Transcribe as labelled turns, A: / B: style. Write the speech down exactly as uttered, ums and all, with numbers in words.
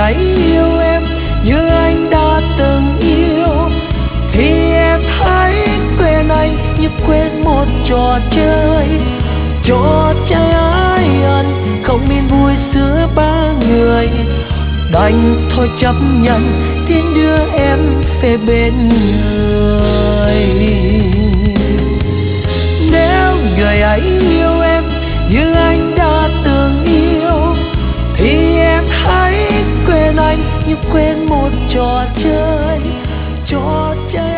A: ấy yêu em như anh đã từng yêu, thì em hãy quên anh như quên một trò chơi. Trò chơi ái ân không yên vui giữa ba người, đành thôi chấp nhận tiến đưa em về bên người. Nếu người ấy yêu em như anh đã từng yêu, thì em hãy quên anh như quên một trò chơi. Trò chơi